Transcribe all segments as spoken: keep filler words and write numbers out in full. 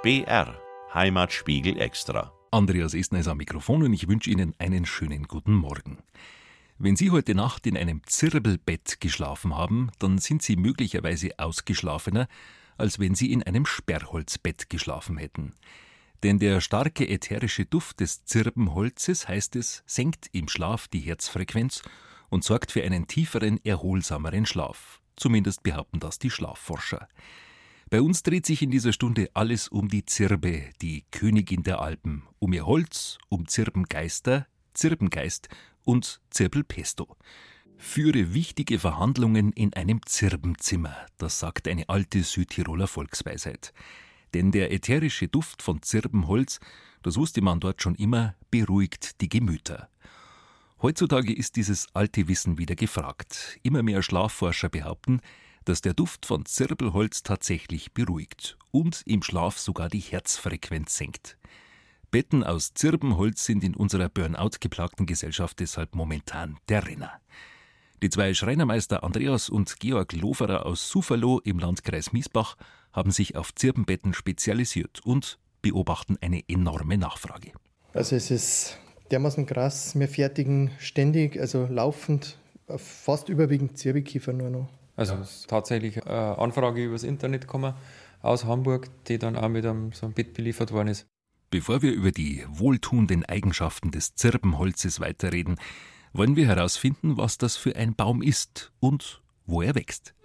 B R Heimatspiegel Extra. Andreas Esner ist am Mikrofon und ich wünsche Ihnen einen schönen guten Morgen. Wenn Sie heute Nacht in einem Zirbelbett geschlafen haben, dann sind Sie möglicherweise ausgeschlafener, als wenn Sie in einem Sperrholzbett geschlafen hätten. Denn der starke ätherische Duft des Zirbenholzes, heißt es, senkt im Schlaf die Herzfrequenz und sorgt für einen tieferen, erholsameren Schlaf. Zumindest behaupten das die Schlafforscher. Bei uns dreht sich in dieser Stunde alles um die Zirbe, die Königin der Alpen, um ihr Holz, um Zirbengeister, Zirbengeist und Zirbelpesto. Führe wichtige Verhandlungen in einem Zirbenzimmer, das sagt eine alte Südtiroler Volksweisheit. Denn der ätherische Duft von Zirbenholz, das wusste man dort schon immer, beruhigt die Gemüter. Heutzutage ist dieses alte Wissen wieder gefragt. Immer mehr Schlafforscher behaupten, dass der Duft von Zirbelholz tatsächlich beruhigt und im Schlaf sogar die Herzfrequenz senkt. Betten aus Zirbenholz sind in unserer Burnout-geplagten Gesellschaft deshalb momentan der Renner. Die zwei Schreinermeister Andreas und Georg Loferer aus Suferloh im Landkreis Miesbach haben sich auf Zirbenbetten spezialisiert und beobachten eine enorme Nachfrage. Also es ist dermaßen krass, wir fertigen ständig, also laufend, fast überwiegend Zirbelkiefer nur noch. Also es ist tatsächlich eine Anfrage übers Internet gekommen aus Hamburg, die dann auch mit einem, so einem Bett beliefert worden ist. Bevor wir über die wohltuenden Eigenschaften des Zirbenholzes weiterreden, wollen wir herausfinden, was das für ein Baum ist und wo er wächst.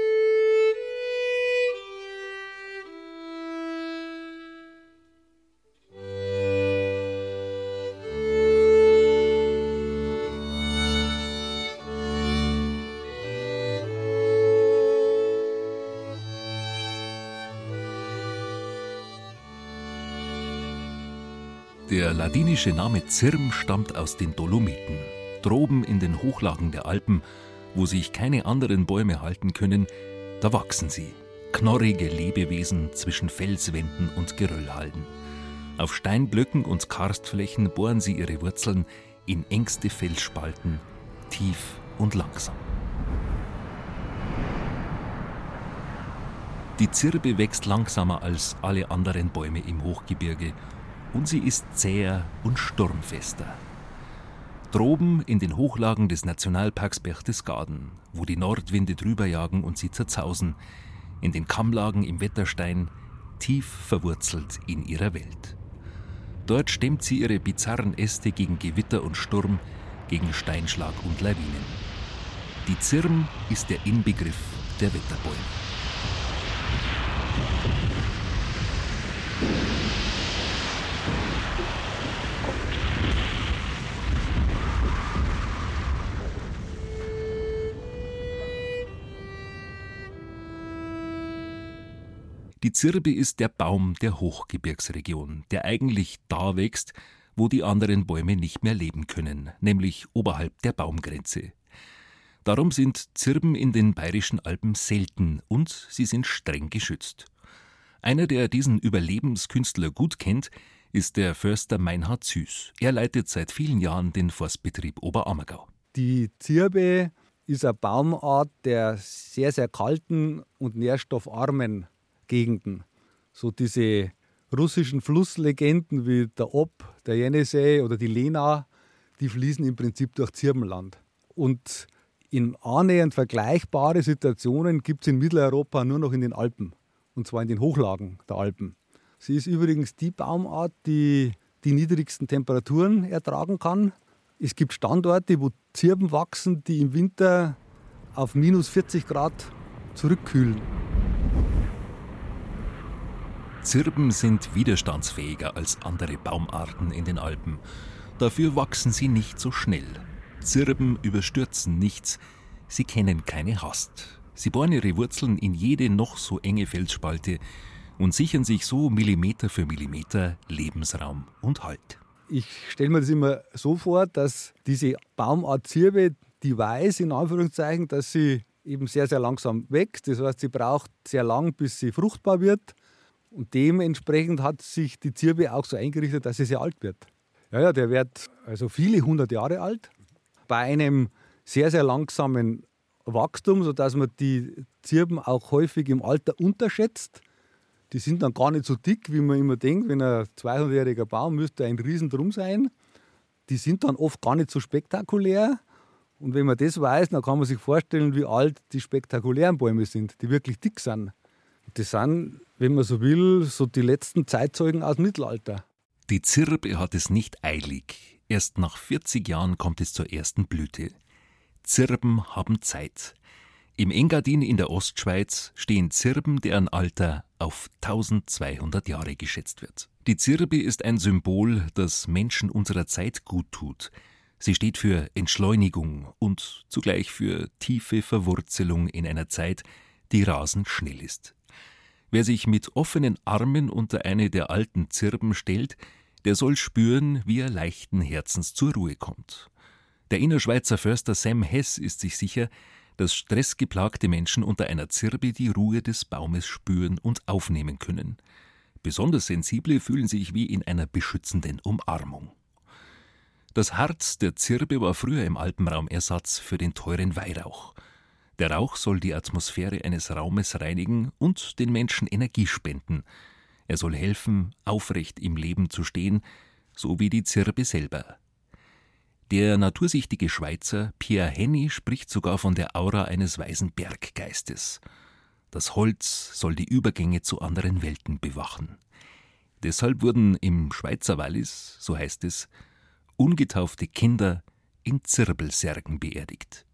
Der ladinische Name Zirm stammt aus den Dolomiten. Droben in den Hochlagen der Alpen, wo sich keine anderen Bäume halten können, da wachsen sie. Knorrige Lebewesen zwischen Felswänden und Geröllhalden. Auf Steinblöcken und Karstflächen bohren sie ihre Wurzeln in engste Felsspalten, tief und langsam. Die Zirbe wächst langsamer als alle anderen Bäume im Hochgebirge und sie ist zäher und sturmfester. Droben in den Hochlagen des Nationalparks Berchtesgaden, wo die Nordwinde drüber jagen und sie zerzausen, in den Kammlagen im Wetterstein, tief verwurzelt in ihrer Welt. Dort stemmt sie ihre bizarren Äste gegen Gewitter und Sturm, gegen Steinschlag und Lawinen. Die Zirm ist der Inbegriff der Wetterbäume. Die Zirbe ist der Baum der Hochgebirgsregion, der eigentlich da wächst, wo die anderen Bäume nicht mehr leben können, nämlich oberhalb der Baumgrenze. Darum sind Zirben in den Bayerischen Alpen selten und sie sind streng geschützt. Einer, der diesen Überlebenskünstler gut kennt, ist der Förster Meinhard Süß. Er leitet seit vielen Jahren den Forstbetrieb Oberammergau. Die Zirbe ist eine Baumart der sehr, sehr kalten und nährstoffarmen Gegenden. So diese russischen Flusslegenden wie der Ob, der Jenisej oder die Lena, die fließen im Prinzip durch Zirbenland. Und in annähernd vergleichbare Situationen gibt es in Mitteleuropa nur noch in den Alpen, und zwar in den Hochlagen der Alpen. Sie ist übrigens die Baumart, die die niedrigsten Temperaturen ertragen kann. Es gibt Standorte, wo Zirben wachsen, die im Winter auf minus vierzig Grad zurückkühlen. Zirben sind widerstandsfähiger als andere Baumarten in den Alpen. Dafür wachsen sie nicht so schnell. Zirben überstürzen nichts, sie kennen keine Hast. Sie bohren ihre Wurzeln in jede noch so enge Felsspalte und sichern sich so Millimeter für Millimeter Lebensraum und Halt. Ich stelle mir das immer so vor, dass diese Baumart Zirbe, die weiß in Anführungszeichen, dass sie eben sehr, sehr langsam wächst. Das heißt, sie braucht sehr lang, bis sie fruchtbar wird. Und dementsprechend hat sich die Zirbe auch so eingerichtet, dass sie sehr alt wird. Ja, ja, der wird also viele hundert Jahre alt. Bei einem sehr, sehr langsamen Wachstum, sodass man die Zirben auch häufig im Alter unterschätzt. Die sind dann gar nicht so dick, wie man immer denkt. Wenn ein zweihundertjähriger Baum müsste ein Riesendrum sein. Die sind dann oft gar nicht so spektakulär. Und wenn man das weiß, dann kann man sich vorstellen, wie alt die spektakulären Bäume sind, die wirklich dick sind. Das sind, wenn man so will, so die letzten Zeitzeugen aus dem Mittelalter. Die Zirbe hat es nicht eilig. Erst nach vierzig Jahren kommt es zur ersten Blüte. Zirben haben Zeit. Im Engadin in der Ostschweiz stehen Zirben, deren Alter auf tausendzweihundert Jahre geschätzt wird. Die Zirbe ist ein Symbol, das Menschen unserer Zeit gut tut. Sie steht für Entschleunigung und zugleich für tiefe Verwurzelung in einer Zeit, die rasend schnell ist. Wer sich mit offenen Armen unter eine der alten Zirben stellt, der soll spüren, wie er leichten Herzens zur Ruhe kommt. Der Innerschweizer Förster Sam Hess ist sich sicher, dass stressgeplagte Menschen unter einer Zirbe die Ruhe des Baumes spüren und aufnehmen können. Besonders Sensible fühlen sich wie in einer beschützenden Umarmung. Das Harz der Zirbe war früher im Alpenraum Ersatz für den teuren Weihrauch. Der Rauch soll die Atmosphäre eines Raumes reinigen und den Menschen Energie spenden. Er soll helfen, aufrecht im Leben zu stehen, so wie die Zirbe selber. Der natursichtige Schweizer Pierre Henny spricht sogar von der Aura eines weisen Berggeistes. Das Holz soll die Übergänge zu anderen Welten bewachen. Deshalb wurden im Schweizer Wallis, so heißt es, ungetaufte Kinder in Zirbelsärgen beerdigt.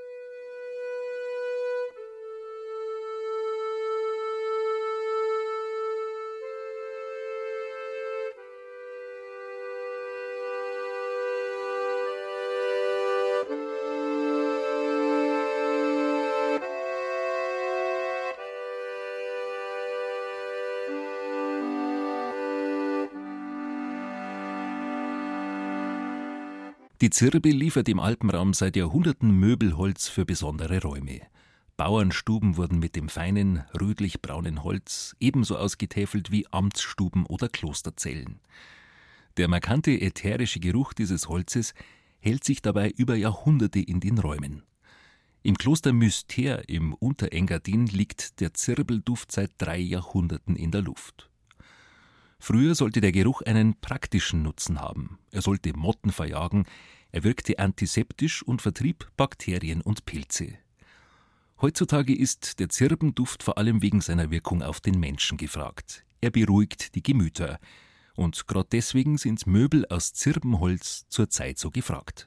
Die Zirbe liefert im Alpenraum seit Jahrhunderten Möbelholz für besondere Räume. Bauernstuben wurden mit dem feinen, rötlich-braunen Holz ebenso ausgetäfelt wie Amtsstuben oder Klosterzellen. Der markante ätherische Geruch dieses Holzes hält sich dabei über Jahrhunderte in den Räumen. Im Kloster Mystère im Unterengadin liegt der Zirbelduft seit drei Jahrhunderten in der Luft. Früher sollte der Geruch einen praktischen Nutzen haben. Er sollte Motten verjagen, er wirkte antiseptisch und vertrieb Bakterien und Pilze. Heutzutage ist der Zirbenduft vor allem wegen seiner Wirkung auf den Menschen gefragt. Er beruhigt die Gemüter. Und gerade deswegen sind Möbel aus Zirbenholz zurzeit so gefragt.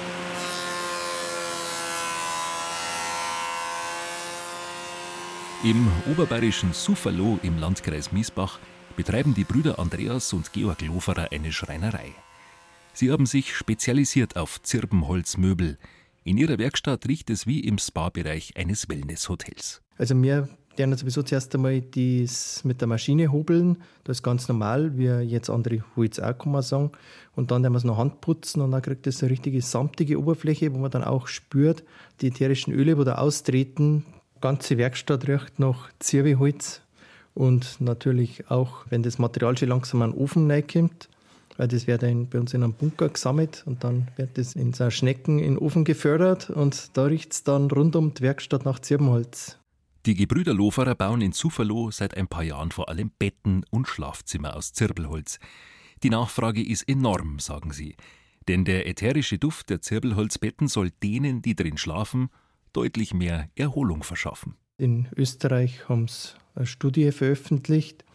Im oberbayerischen Sufferloh im Landkreis Miesbach betreiben die Brüder Andreas und Georg Loferer eine Schreinerei. Sie haben sich spezialisiert auf Zirbenholzmöbel. In ihrer Werkstatt riecht es wie im Spa-Bereich eines Wellnesshotels. Also wir werden sowieso zuerst einmal das mit der Maschine hobeln. Das ist ganz normal, wie jetzt andere Holz auch, kann man sagen. Und dann werden wir es noch handputzen und dann kriegt es eine richtige samtige Oberfläche, wo man dann auch spürt, die ätherischen Öle, die da austreten. Die ganze Werkstatt riecht nach Zirbeholz. Und natürlich auch, wenn das Material schon langsam an den Ofen reinkommt, weil das wird dann bei uns in einem Bunker gesammelt und dann wird das in so Schnecken in den Ofen gefördert und da riecht es dann rund um die Werkstatt nach Zirbenholz. Die Gebrüder Loferer bauen in Sufferloh seit ein paar Jahren vor allem Betten und Schlafzimmer aus Zirbelholz. Die Nachfrage ist enorm, sagen sie, denn der ätherische Duft der Zirbelholzbetten soll denen, die drin schlafen, deutlich mehr Erholung verschaffen. In Österreich haben sie eine Studie veröffentlicht,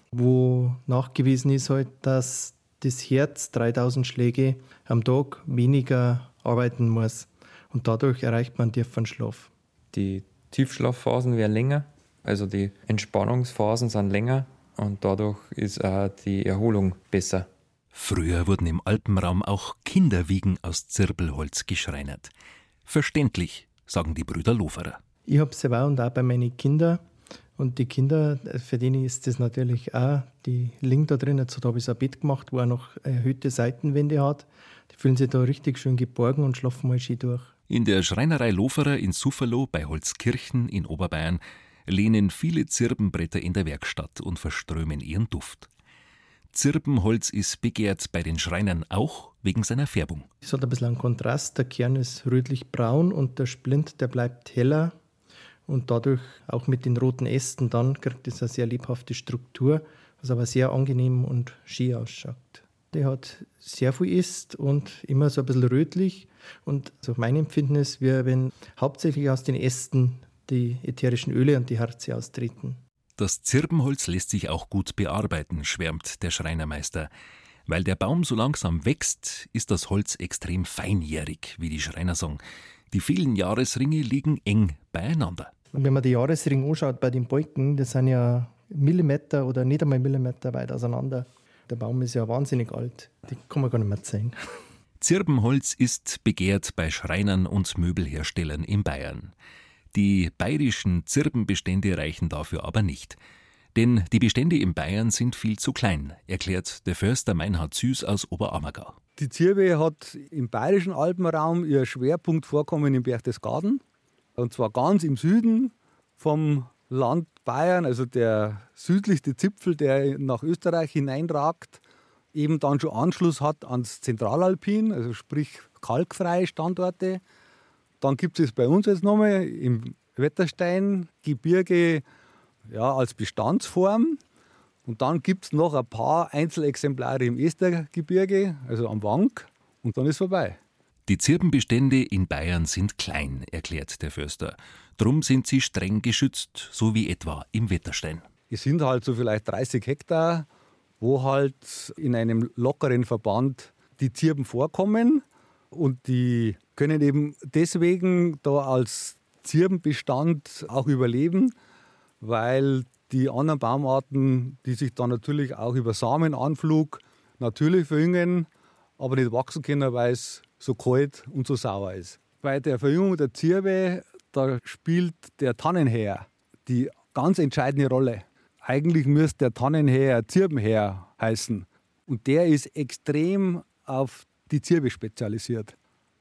wo nachgewiesen ist, halt, dass das Herz dreitausend Schläge am Tag weniger arbeiten muss. Und dadurch erreicht man einen tiefen Schlaf. Die Tiefschlafphasen werden länger, also die Entspannungsphasen sind länger und dadurch ist auch die Erholung besser. Früher wurden im Alpenraum auch Kinderwiegen aus Zirbelholz geschreinert. Verständlich, sagen die Brüder Loferer. Ich habe es selber und auch bei meinen Kindern. Und die Kinder, für die ist das natürlich auch, die liegen da drin. Jetzt habe ich so ein Bett gemacht, wo er noch erhöhte Seitenwände hat. Die fühlen sich da richtig schön geborgen und schlafen mal schön durch. In der Schreinerei Loferer in Sufferloh bei Holzkirchen in Oberbayern lehnen viele Zirbenbretter in der Werkstatt und verströmen ihren Duft. Zirbenholz ist begehrt bei den Schreinern auch wegen seiner Färbung. Es hat ein bisschen einen Kontrast. Der Kern ist rötlich-braun und der Splint, der bleibt heller. und dadurch auch mit den roten Ästen dann kriegt es eine sehr lebhafte Struktur, was aber sehr angenehm und schön ausschaut. Der hat sehr viel Äst und immer so ein bisschen rötlich und also mein Empfinden ist, wie wenn hauptsächlich aus den Ästen die ätherischen Öle und die Harze austreten. Das Zirbenholz lässt sich auch gut bearbeiten, schwärmt der Schreinermeister. Weil der Baum so langsam wächst, ist das Holz extrem feinjährig, wie die Schreiner sagen. Die vielen Jahresringe liegen eng beieinander. Und wenn man die Jahresringe anschaut bei den Balken, das sind ja Millimeter oder nicht einmal Millimeter weit auseinander. Der Baum ist ja wahnsinnig alt, die kann man gar nicht mehr sehen. Zirbenholz ist begehrt bei Schreinern und Möbelherstellern in Bayern. Die bayerischen Zirbenbestände reichen dafür aber nicht. Denn die Bestände in Bayern sind viel zu klein, erklärt der Förster Meinhard Süß aus Oberammergau. Die Zirbe hat im bayerischen Alpenraum ihr Schwerpunktvorkommen in Berchtesgaden. Und zwar ganz im Süden vom Land Bayern, also der südlichste Zipfel, der nach Österreich hineinragt, eben dann schon Anschluss hat ans Zentralalpin, also sprich kalkfreie Standorte. Dann gibt es bei uns jetzt nochmal im Wettersteingebirge ja, als Bestandsform. Und dann gibt es noch ein paar Einzelexemplare im Estergebirge, also am Wank, und dann ist vorbei. Die Zirbenbestände in Bayern sind klein, erklärt der Förster. Drum sind sie streng geschützt, so wie etwa im Wetterstein. Es sind halt so vielleicht dreißig Hektar, wo halt in einem lockeren Verband die Zirben vorkommen. Und die können eben deswegen da als Zirbenbestand auch überleben, weil die anderen Baumarten, die sich dann natürlich auch über Samenanflug natürlich verjüngen, aber nicht wachsen können, weil es so kalt und so sauer ist. Bei der Verjüngung der Zirbe, da spielt der Tannenhäher die ganz entscheidende Rolle. Eigentlich müsste der Tannenhäher Zirbenhäher heißen. Und der ist extrem auf die Zirbe spezialisiert.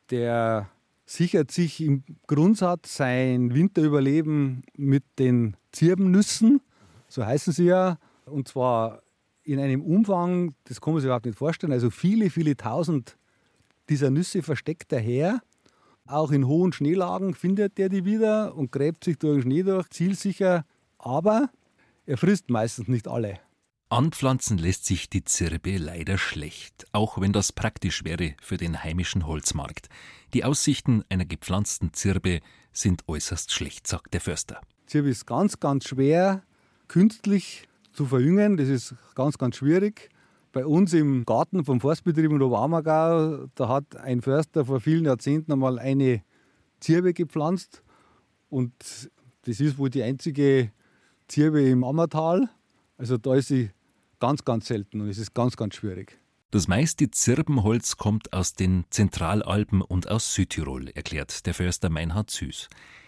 Der sichert sich im Grundsatz sein Winterüberleben mit den Zirbennüssen, so heißen sie ja, und zwar in einem Umfang, das kann man sich überhaupt nicht vorstellen, also viele, viele tausend dieser Nüsse versteckt der Häher. Auch in hohen Schneelagen findet er die wieder und gräbt sich durch den Schnee durch, zielsicher, aber er frisst meistens nicht alle. Anpflanzen lässt sich die Zirbe leider schlecht, auch wenn das praktisch wäre für den heimischen Holzmarkt. Die Aussichten einer gepflanzten Zirbe sind äußerst schlecht, sagt der Förster. Zirbe ist ganz, ganz schwer künstlich zu verjüngen. Das ist ganz, ganz schwierig. Bei uns im Garten vom Forstbetrieb in Oberammergau, da hat ein Förster vor vielen Jahrzehnten einmal eine Zirbe gepflanzt. Und das ist wohl die einzige Zirbe im Ammertal. Also da ist sie ganz, ganz selten und es ist ganz, ganz schwierig. Das meiste Zirbenholz kommt aus den Zentralalpen und aus Südtirol, erklärt der Förster Meinhard Süß.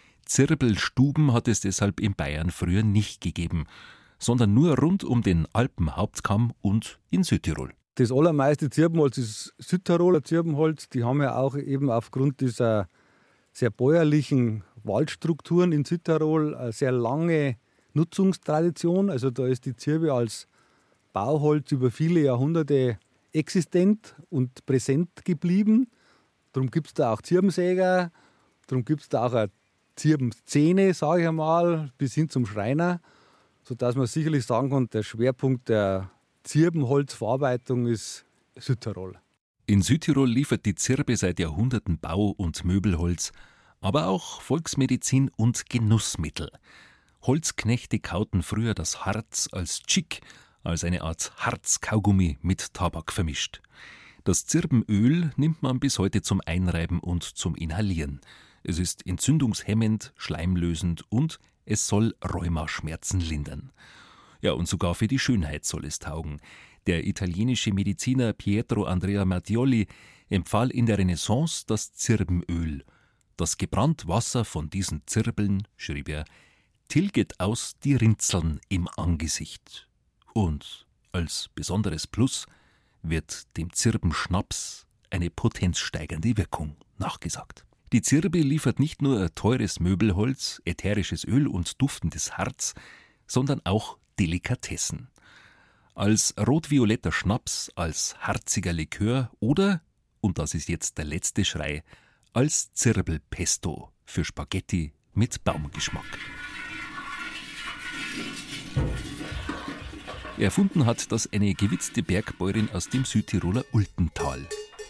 Zirbelstuben hat es deshalb in Bayern früher nicht gegeben, sondern nur rund um den Alpenhauptkamm und in Südtirol. Das allermeiste Zirbenholz ist Südtiroler Zirbenholz. Die haben ja auch eben aufgrund dieser sehr bäuerlichen Waldstrukturen in Südtirol eine sehr lange Nutzungstradition. Also da ist die Zirbe als Bauholz über viele Jahrhunderte existent und präsent geblieben. Darum gibt es da auch Zirbensäger, darum gibt es da auch eine Zirbenszene, sage ich einmal, bis hin zum Schreiner, sodass man sicherlich sagen kann, der Schwerpunkt der Zirbenholzverarbeitung ist Südtirol. In Südtirol liefert die Zirbe seit Jahrhunderten Bau- und Möbelholz, aber auch Volksmedizin und Genussmittel. Holzknechte kauten früher das Harz als Chick, als eine Art Harzkaugummi mit Tabak vermischt. Das Zirbenöl nimmt man bis heute zum Einreiben und zum Inhalieren. Es ist entzündungshemmend, schleimlösend und es soll Rheumaschmerzen lindern. Ja, und sogar für die Schönheit soll es taugen. Der italienische Mediziner Pietro Andrea Mattioli empfahl in der Renaissance das Zirbenöl. Das gebrannt Wasser von diesen Zirbeln, schrieb er, tilget aus die Rinzeln im Angesicht. Und als besonderes Plus wird dem Zirbenschnaps eine potenzsteigernde Wirkung nachgesagt. Die Zirbe liefert nicht nur teures Möbelholz, ätherisches Öl und duftendes Harz, sondern auch Delikatessen. Als rot-violetter Schnaps, als harziger Likör oder, und das ist jetzt der letzte Schrei, als Zirbelpesto für Spaghetti mit Baumgeschmack. Erfunden hat das eine gewitzte Bergbäuerin aus dem Südtiroler Ultental.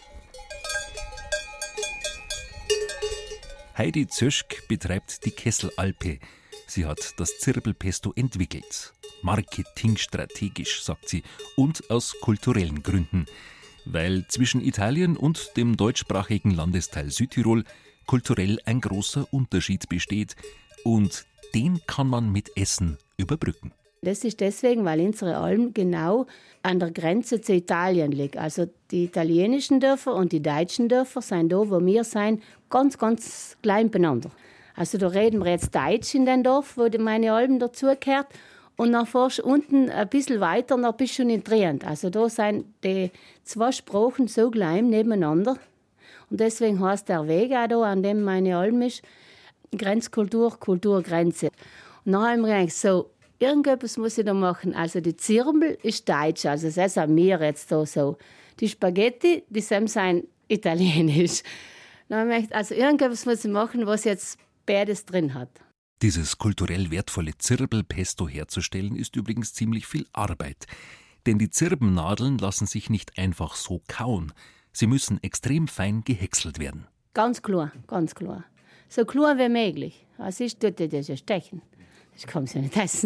Heidi Zöschk betreibt die Kesselalpe. Sie hat das Zirbelpesto entwickelt. Marketingstrategisch, sagt sie, und aus kulturellen Gründen. Weil zwischen Italien und dem deutschsprachigen Landesteil Südtirol kulturell ein großer Unterschied besteht. Und den kann man mit Essen überbrücken. Das ist deswegen, weil unsere Alm genau an der Grenze zu Italien liegt. Also die italienischen Dörfer und die deutschen Dörfer sind da, wo wir sind, ganz, ganz klein beieinander. Also da reden wir jetzt Deutsch in dem Dorf, wo meine Alm dazugehört. Und dann fährst du unten ein bisschen weiter, dann bist du schon in Trient. Also da sind die zwei Sprachen so klein nebeneinander. Und deswegen heißt der Weg auch da, an dem meine Alm ist, Grenzkultur, Kulturgrenze. Und dann haben wir gedacht, so, irgendetwas muss ich da machen. Also die Zirbel ist deutsch, also das sind wir jetzt da so. Die Spaghetti, die sind italienisch. Dann haben wir gedacht, also irgendetwas muss ich machen, was jetzt beides drin hat. Dieses kulturell wertvolle Zirbelpesto herzustellen, ist übrigens ziemlich viel Arbeit. Denn die Zirbennadeln lassen sich nicht einfach so kauen. Sie müssen extrem fein gehäckselt werden. Ganz klar, ganz klar. So klar wie möglich. Also ich tue das ja stechen. Ich kann es ja nicht essen.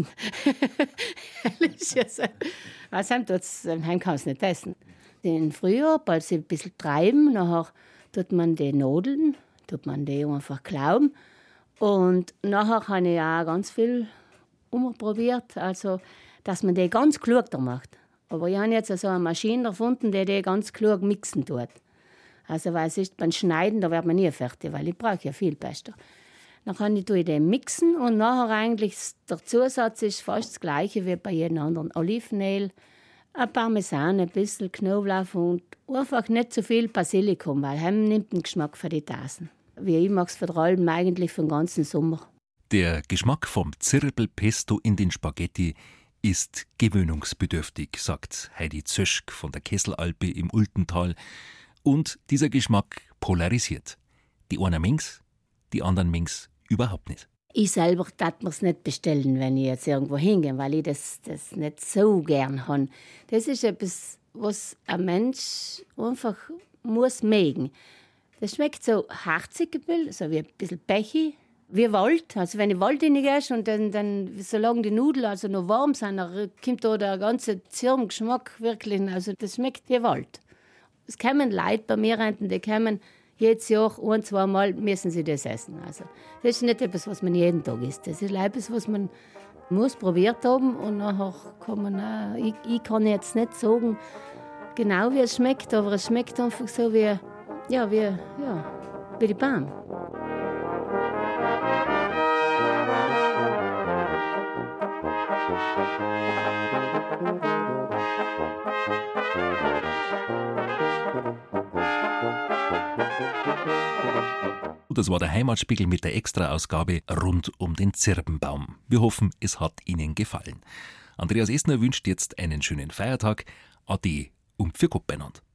Was heim tut's, heim kann es nicht essen. Im Frühjahr, bald sie ein bisschen treiben, nachher tut man die Nudeln, tut man die einfach klauben. Und nachher habe ich auch ganz viel umprobiert, also dass man die ganz klug da macht. Aber ich habe jetzt so eine Maschine erfunden, die die ganz klug mixen tut. Also weil es ist beim Schneiden, da wird man nie fertig, weil ich brauche ja viel Pesto. Dann kann ich den mixen und nachher eigentlich der Zusatz ist fast das gleiche wie bei jedem anderen. Olivenöl, ein Parmesan, ein bisschen Knoblauch und einfach nicht so viel Basilikum, weil er nimmt den Geschmack für die Tassen. Wie ich mag es vor allem eigentlich für den ganzen Sommer. Der Geschmack vom Zirbelpesto in den Spaghetti ist gewöhnungsbedürftig, sagt Heidi Zöschk von der Kesselalpe im Ultental. Und dieser Geschmack polarisiert. Die einen mengen's, die anderen mengen's überhaupt nicht. Ich selber darf mir es nicht bestellen, wenn ich jetzt irgendwo hingehe, weil ich das, das nicht so gern habe. Das ist etwas, was ein Mensch einfach muss mögen. Das schmeckt so harzig, so wie ein bisschen Pechig, wie Wald. Also wenn ich Wald reingehe und dann, dann, solange die Nudeln also noch warm sind, dann kommt da der ganze Zirbengeschmack wirklich, also das schmeckt wie Wald. Es kommen Leute bei mir rein, die kommen jedes Jahr ein-, zweimal müssen sie das essen. Also, das ist nicht etwas, was man jeden Tag isst. Das ist etwas, was man muss probiert haben und nachher kann man auch, ich, ich kann jetzt nicht sagen, genau wie es schmeckt, aber es schmeckt einfach so wie, ja, wie, ja, wie die Baum. Das war der Heimatspiegel mit der Extra-Ausgabe rund um den Zirbenbaum. Wir hoffen, es hat Ihnen gefallen. Andreas Esner wünscht jetzt einen schönen Feiertag. Ade und für Gott beieinander.